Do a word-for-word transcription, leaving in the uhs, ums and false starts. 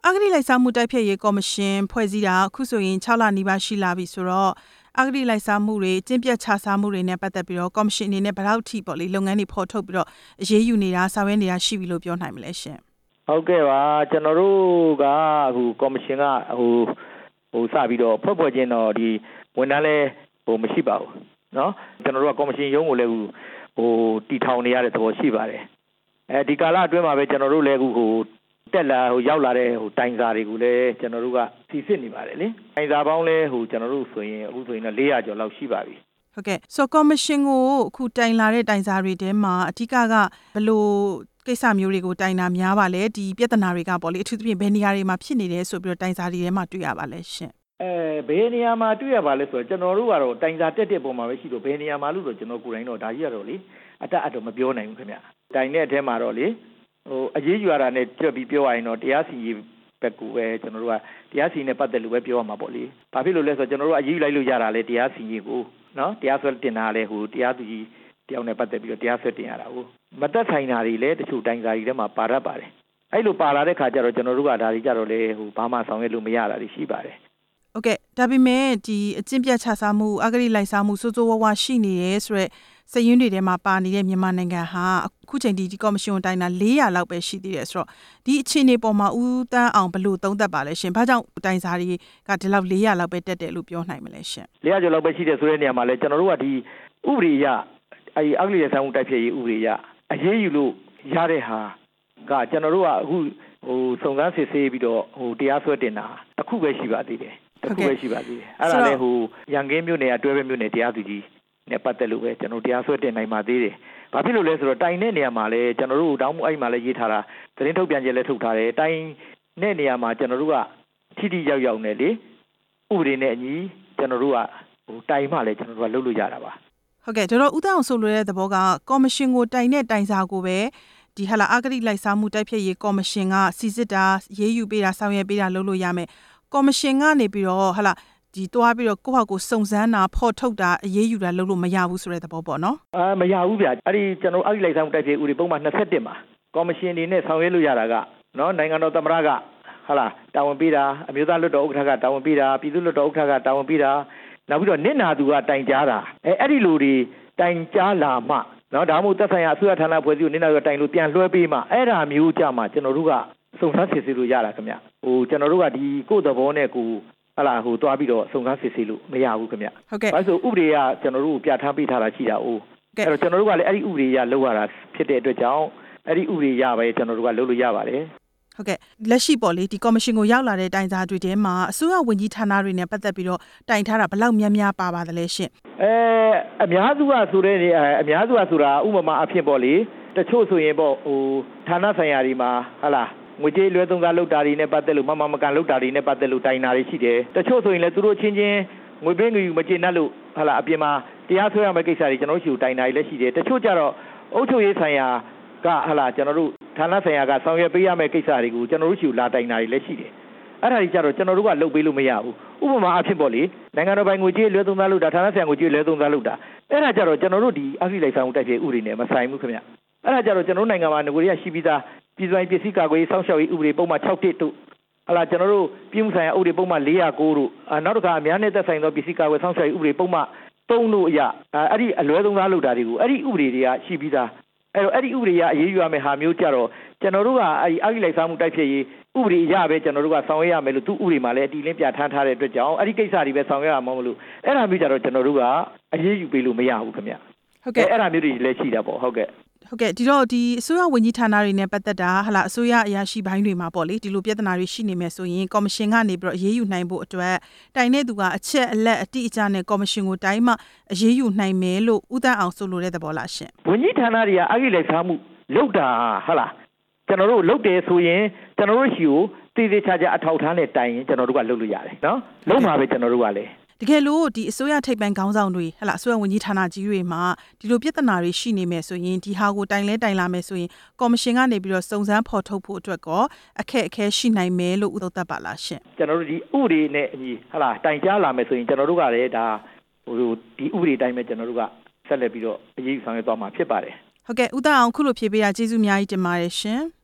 အဂတိလိုက်စားမှုတိုက်ဖျက်ရေးကော်မရှင်ဖွဲ့စည်းတာအခုဆိုရင်၆လနီးပါးရှိလာပြီဆိုတော့အဂတိလိုက်စားမှုတွေကျင့်ပျက်ခြစားမှုတွေနဲ့ပတ်သက်ပြီးတော့ကော်မရှင်အနေနဲ့ဘယ်လောက်ထိပေါ့လေလုပ်ငန်းတွေဖော်ထုတ်ပြီးတော့အရေးယူနေတာဆောင်ရွက်နေတာရှိပြီလို့ပြောနိုင်မလဲရှင်ဟုတ်ကဲ့ပါကျွန်တော်တို့ကဟိုကော်မရှင်ကဟိုဟိုစပြီးတော့ဖွဲ့ဖွဲ့ချင်းတော့ဒီဝန်ထမ်းလဲဟိုမရှိပါဘူးเนาะကျွန်တော်တို့ကကော်မရှင်ရုံးကိုလည်းဟိုတီထောင်နေရတဲ့သဘောရှိပါတယ်အဲဒီကာလအတွင်းမှာပဲကျွန်တော်တို့လည်းဟိုတက်လာဟိုရောက်လာတဲ့ဟိုတိုင်စာတွေကိုလည်းကျွန်တော်တို့ကစီစစ်နေပါတယ်လေတိုင်စာပေါင်းလဲဟိုကျွန်တော်တို့ဆိုရင်အခုဆိုရင်တော့၄ရာကျော်လောက်ရှိပါပြီဟုတ်ကဲ့ဆိုကော်မရှင်ကိုအခုတိုင်လာတဲ့တိုင်စာတွေထဲမှာအဓိကကဘယ်လိုကိစ္စမျိုးတွေကိုတိုင်တာများပါလဲဒီပြဿနာတွေကပေါ့လေအထူးသဖြင့်ဘယ်နေရာတွေမှာဖြစ်နေတယ်ဆိုပြီးတော့တိုင်စာတွေထဲမှာတွေ့ရပါလဲရှင်အဲဘယ်နေရာမှာတွေ့ရပါလဲဆိုတော့ကျွန်တော်တို့ကတော့တိုင်စာတက်တဲ့ပုံမှာပဲရှိတော့ဘယ်နေရာမှာလို့တော့ကျွန်တော်ကိုယ်တိုင်တော့ဒါကြီးကတော့လေအတက်အတော့မပြောနိုင်ဘူးခင်ဗျတိုင်တဲ့အထဲမှာတော့လေဟိုအရေးယူရတာနဲ့ကြွက်ပြီးပြောရရင်တော့တရားစီရင်ဘက်ကူပဲကျွန်တော်တို့ကတရားစီရင်နဲ့ပတ်သက်လို့ပဲပြောရမှာပေါ့လေဘာဖြစ်လို့လဲဆိုတော့ကျွန်တော်တို့အရေးယူလိုက်လို့ရတာလေတရားစီရင်ကိုနော်တရားစွဲတင်တာလေဟိုတရားသူကြီးတယောက်နဲ့ပတ်သက်ပြီးတော့တရားစွဲတင်ရတာကိုမသက်ဆိုင်တာတွေလည်းတချို့တိုင်စာတွေထဲမှာပါတတ်ပါတယ်အဲ့လိုပါလာတဲ့ခါကျတော့ကျွန်တော်တို့ကဒါတွေကြတော့လေဟိုဘာမှဆောင်ရွက်လို့မရတာတွေရှိပါတယ်โอเคဒါပေမဲ့ဒီအကျင့်ပြတ်ခြစားမှုအဂတိလိုက်စားမှုစိုးစိုးဝါးဝါရှိနေရဲဆိုတော့စည်ရင်းတွေထဲမှာပါနေတဲ့မြန်မာနိုင်ငံဟာအခုချိန်ဒီဒီကော်မရှင်တိုင်းတာ၄ရာလောက်ပဲရှိသေးတယ်ဆိုတော့ဒီအခြေအနေပေါ်မှာဦးတန်းအောင်ဘယ်လိုသုံးသပ်ပါလဲရှင်။ဘာကြောင့်တိုင်းစာတွေကဒီလောက်၄ရာလောက်ပဲတက်တယ်လို့ပြောနိုင်မလဲရှင်။၄ရာကျော်လောက်ပဲရှိတယ်ဆိုတဲ့နေရာမှာလဲကျွန်တော်တို့ကဒီဥပဒေအရအဲဒီအဂတိလိုက်စားမှုတိုက်ဖျက်ရေးဥပဒေအရအရေးယူလို့ရတဲ့ဟာကကျွန်တော်တို့ကအခုဟိုစုံစမ်းစစ်ဆေးပြီးတော့ဟိုတရားစွဲတင်တာအခုပဲရှိပါသေးတယ်။အခုပဲရှိပါသေးတယ်။အဲ့ဒါလည်းဟိုရန်ကင်းမြို့နယ်အတွဲပဲမြို့နယ်တရားသူကြီးနဲ့ပတ်သက်လို့ပဲကျွန်တော်တရားစွဲတင်နိုင်ပါသေးတယ်။ဘာဖြစ်လို့လဲဆိုတော့တိုင်တဲ့နေရာမှာလည်းကျွန်တော်တို့တောင်းမှုအဲ့မှာလည်းရေးထားတာသတင်းထုတ်ပြန်ချက်လည်းထုတ်ထားတယ်။တိုင်တဲ့နေရာမှာကျွန်တော်တို့ကထိထိရောက်ရောက်နဲ့လေဥပဒေနဲ့အညီကျွန်တော်တို့ကဟိုတိုင်မှလည်းကျွန်တော်တို့ကလုပ်လို့ရတာပါ။ဟုတ်ကဲ့ဒါတော့ဦးတောင်ဆိုလိုတဲ့သဘောကကော်မရှင်ကိုတိုင်တဲ့တိုင်စာကိုပဲဒီဟာလာအဂတိလိုက်စားမှုတိုက်ဖျက်ရေးကော်မရှင်ကစီစစ်တာရေးယူပေးတာဆောင်ရွက်ပေးတာလုပ်လို့ရမယ်။ကော်မရှင်ကနေပြီးတော့ဟာလာဒီတွားပြီးတော့ကိုယ့်ဟာကိုယ်စုံစမ်းတာဖော်ထုတ်တာအရေးယူတာလုပ်လို့မရဘူးဆိုတဲ့သဘောပေါ့နော်အာမရဘူးဗျအဲ့ဒီကျွန်တော်အဲ့ဒီလိုက်ဆောင်တိုက်ပြေဦးဒီပုံမှန်နှစ်၁မှာကော်မရှင်အနေနဲ့ဆောင်ရွက်လို့ရတာကနော်နိုင်ငံတော်သမ္မတကဟာလာတာဝန်ပေးတာအမျိုးသားလွှတ်တော်ဥက္ကဋ္ဌကတာဝန်ပေးတာပြည်သူ့လွှတ်တော်ဥက္ကဋ္ဌကတာဝန်ပေးတာနောက်ပြီးတော့နစ်နာသူကတိုင်ကြားတာအဲအဲ့ဒီလူတွေတိုင်ကြားလာမှနော်ဒါမှမဟုတ်သက်ဆိုင်ရာအစိုးရဌာနဖွဲ့စည်းကိုနစ်နာသူတိုင်လို့ပြန်လွှဲပေးမှအဲ့ဒါမျိုးကြမှာကျွန်တော်တို့ကစုံစမ်းစစ်ဆေးလို့ရတာခင်ဗျဟိုကျွန်တော်တို့ကဒီကိုယ့်သဘောနဲ့ကိုဟလာဟိုတွားပြီးတော့စုံစမ်းစစ်ဆေးလို့မရဘူးခင်ဗျဟုတ်ကဲ့ဘာလို့ဆိုဥပဒေကကျွန်တော်တို့ပြဋ္ဌာန်းပေးထားတာရှိတာ哦အဲ့တော့ကျွန်တော်တို့ကလည်းအဲ့ဒီဥပဒေရလောက်ရတာဖြစ်တဲ့အတွက်ကြောင့်အဲ့ဒီဥပဒေရပဲကျွန်တော်တို့ကလုပ်လို့ရပါတယ်ဟုတ်ကဲ့လက်ရှိပေါ့လေဒီကော်မရှင်ကိုရောက်လာတဲ့တိုင်စာတွေထဲမှာအစိုးရဝန်ကြီးဌာနတွေနဲ့ပတ်သက်ပြီးတော့တိုင်ထားတာဘယ်လောက်များများပါပါသလဲရှင်အဲအများစုကဆိုတဲ့နေအများစုကဆိုတာဥပမာအဖြစ်ပေါ့လေတချို့ဆိုရင်ပေါ့ဟိုဌာနဆိုင်ရာတွေမှာဟလာငွေကြေးလွှဲသုံးစားလုပ်တာတွေနဲ့ပတ်သက်လို့မမမကန်လုပ်တာတွေနဲ့ပတ်သက်လို့တိုင်တာတွေရှိတယ်တချို့ဆိုရင်လည်းသူတို့ချင်းချင်းငွေပေးငွေယူမကျေနပ်လို့ဟလာအပြင်မှာတရားစွဲရမယ့်ကိစ္စတွေကျွန်တော်တို့ရှိတိုင်တာတွေလည်းရှိတယ်တချို့ကြတော့အုပ်ချုပ်ရေးဆိုင်ရာကဟလာကျွန်တော်တို့ဌာနဆိုင်ရာကဆောင်ရွက်ပေးရမယ့်ကိစ္စတွေကိုကျွန်တော်တို့ရှိလာတိုင်တာတွေလည်းရှိတယ်အဲ့ဒါတွေကြတော့ကျွန်တော်တို့ကလုပ်ပေးလို့မရဘူးဥပမာအဖြစ်ပေါ့လေနိုင်ငံတော်ပိုင်ငွေကြေးလွှဲသုံးစားလုပ်တာဌာနဆိုင်ရာငွေကြေးလွှဲသုံးစားလုပ်တာအဲ့ဒါကြတော့ကျွန်တော်တို့ဒီအဂတိလိုက်စားမှုတိုက်ဖျက်ဥပဒေနဲ့မဆိုင်ဘူးခင်ဗျအဲ့ဒါကြတော့ကျွန်တော်တို့နိုင်ငံမှာငွေတွေကရှိပြီးသားပြည်သူ့ပစ္စည်းကာကွယ်ရေးစောင့်ရှောက်ရေးဥပဒေပုံမှန်၆တစ်တို့ဟလာကျွန်တော်တို့ပြည်မှုဆိုင်ရာဥပဒေပုံမှန်၄၀၉တို့နောက်တစ်ခါအများနဲ့သက်ဆိုင်သောပစ္စည်းကာကွယ်စောင့်ရှောက်ရေးဥပဒေပုံမှန်၃တို့အရအဲ့ဒီအလွဲသုံးစားလုပ်တာတွေကိုအဲ့ဒီဥပဒေတွေကရှိပြီးသားအဲ့တော့အဲ့ဒီဥပဒေကအရေးယူရမယ့်ဟာမျိုးကြတော့ကျွန်တော်တို့ကအဲ့ဒီအဂတိလိုက်စားမှုတိုက်ဖျက်ရေးဥပဒေအရပဲကျွန်တော်တို့ကဆောင်ရွက်ရမယ်လို့သူ့ဥပဒေမှာလည်းအတီးလင်းပြဋ္ဌာန်းထားတဲ့အတွက်ကြောင့်အဲ့ဒီကိစ္စတွေပဲဆောင်ရွက်ရမှာမဟုတ်လို့အဲ့ဒါမျိုးကြတော့ကျွန်တော်တို့ကအရေးယူပေးလို့မရဘူးခင်ဗျဟုတ်ကဲ့အဲ့ဒါမျိုးတွေလည်းရှိတာပေါ့ဟုတ်ကဲ့ဟုတ်ကဲ့ဒီတော့ဒီအစိုးရဝန်ကြီးဌာနတွေနဲ့ပတ်သက်တာဟလာအစိုးရအရာရှိပိုင်းတွေမှာပေါ့လေဒီလိုပြဿနာတွေရှိနေမယ်ဆိုရင်ကော်မရှင်ကနေပြီးတော့အရေးယူနိုင်ဖို့အတွက်တိုင်တဲ့သူကအချက်အလက်အတိအကျနဲ့ကော်မရှင်ကိုတိုင်းမှအရေးယူနိုင်မယ်လို့ဦးတန်းအောင်ဆိုလိုတဲ့သဘောလားရှင်ဝန်ကြီးဌာနတွေကအဂတိလိုက်စားမှုလုပ်တာဟလာကျွန်တော်တို့လုပ်တယ်ဆိုရင်ကျွန်တော်တို့ရှိကိုတည်တည်ချာချာအထောက်ထားနဲ့တိုင်ရင်ကျွန်တော်တို့ကလုပ်လို့ရတယ်နော်လုံးမှာပဲကျွန်တော်တို့ကလည်းတကယ်လို့ဒီအစိုးရထိပ်ပိုင်းခေါင်းဆောင်တွေဟလာအစိုးရဝန်ကြီးဌာနကြီးတွေမှာဒီလိုပြဿနာတွေရှိနေမယ်ဆိုရင်ဒီဟာကိုတိုင်လဲတိုင်လာမယ်ဆိုရင်ကော်မရှင်ကနေပြီးတော့စုံစမ်းဖော်ထုတ်ဖို့အတွက်ကောအခက်အခဲရှိနိုင်မယ်လို့ဥသုံးသပ်ပါလားရှင်ကျွန်တော်တို့ဒီဥပဒေနဲ့အညီဟလာတိုင်ကြားလာမယ်ဆိုရင်ကျွန်တော်တို့ကလည်းဒါဟိုဒီဥပဒေတိုင်းပဲကျွန်တော်တို့ကဆက်လက်ပြီးတော့အရေးယူဆောင်ရွက်သွားမှာဖြစ်ပါတယ်ဟုတ်ကဲ့ဦးသားအောင်ခုလိုဖြေပေးတာကျေးဇူးအများကြီးတင်ပါတယ်ရှင်